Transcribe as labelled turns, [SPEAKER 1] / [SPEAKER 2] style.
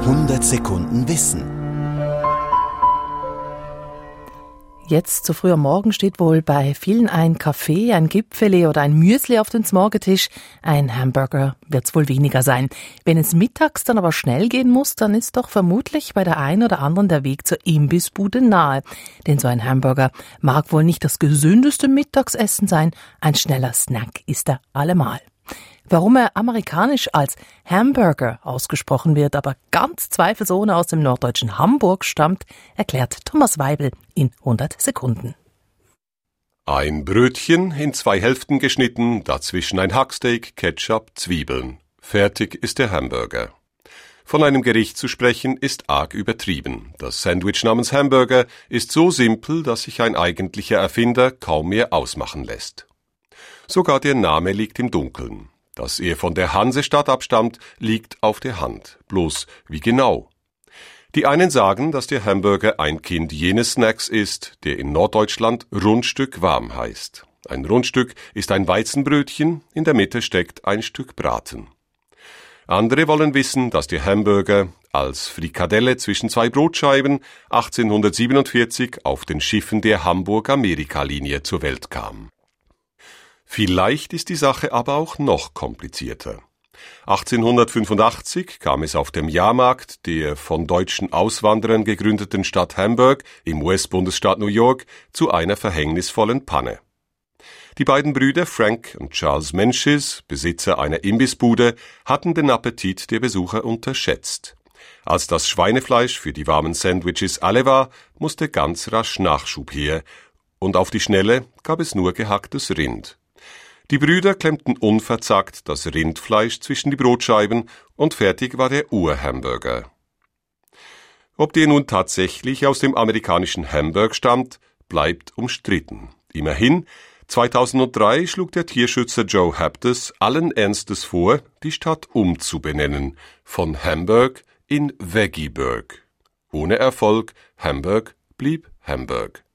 [SPEAKER 1] 100 Sekunden Wissen.
[SPEAKER 2] Jetzt zu früh am Morgen steht wohl bei vielen ein Kaffee, ein Gipfeli oder ein Müsli auf dem Morgentisch. Ein Hamburger wird's wohl weniger sein. Wenn es mittags dann aber schnell gehen muss, dann ist doch vermutlich bei der einen oder anderen der Weg zur Imbissbude nahe. Denn so ein Hamburger mag wohl nicht das gesündeste Mittagsessen sein. Ein schneller Snack ist er allemal. Warum er amerikanisch als Hamburger ausgesprochen wird, aber ganz zweifelsohne aus dem norddeutschen Hamburg stammt, erklärt Thomas Weibel in 100 Sekunden.
[SPEAKER 3] Ein Brötchen in 2 Hälften geschnitten, dazwischen ein Hacksteak, Ketchup, Zwiebeln. Fertig ist der Hamburger. Von einem Gericht zu sprechen, ist arg übertrieben. Das Sandwich namens Hamburger ist so simpel, dass sich ein eigentlicher Erfinder kaum mehr ausmachen lässt. Sogar der Name liegt im Dunkeln. Dass er von der Hansestadt abstammt, liegt auf der Hand. Bloß wie genau? Die einen sagen, dass der Hamburger ein Kind jenes Snacks ist, der in Norddeutschland Rundstück warm heißt. Ein Rundstück ist ein Weizenbrötchen, in der Mitte steckt ein Stück Braten. Andere wollen wissen, dass der Hamburger als Frikadelle zwischen 2 Brotscheiben 1847 auf den Schiffen der Hamburg-Amerika-Linie zur Welt kam. Vielleicht ist die Sache aber auch noch komplizierter. 1885 kam es auf dem Jahrmarkt der von deutschen Auswanderern gegründeten Stadt Hamburg im US-Bundesstaat New York zu einer verhängnisvollen Panne. Die beiden Brüder Frank und Charles Menzies, Besitzer einer Imbissbude, hatten den Appetit der Besucher unterschätzt. Als das Schweinefleisch für die warmen Sandwiches alle war, musste ganz rasch Nachschub her, und auf die Schnelle gab es nur gehacktes Rind. Die Brüder klemmten unverzagt das Rindfleisch zwischen die Brotscheiben und fertig war der Ur-Hamburger. Ob der nun tatsächlich aus dem amerikanischen Hamburg stammt, bleibt umstritten. Immerhin, 2003 schlug der Tierschützer Joe Haptus allen Ernstes vor, die Stadt umzubenennen, von Hamburg in Veggieburg. Ohne Erfolg, Hamburg blieb Hamburg.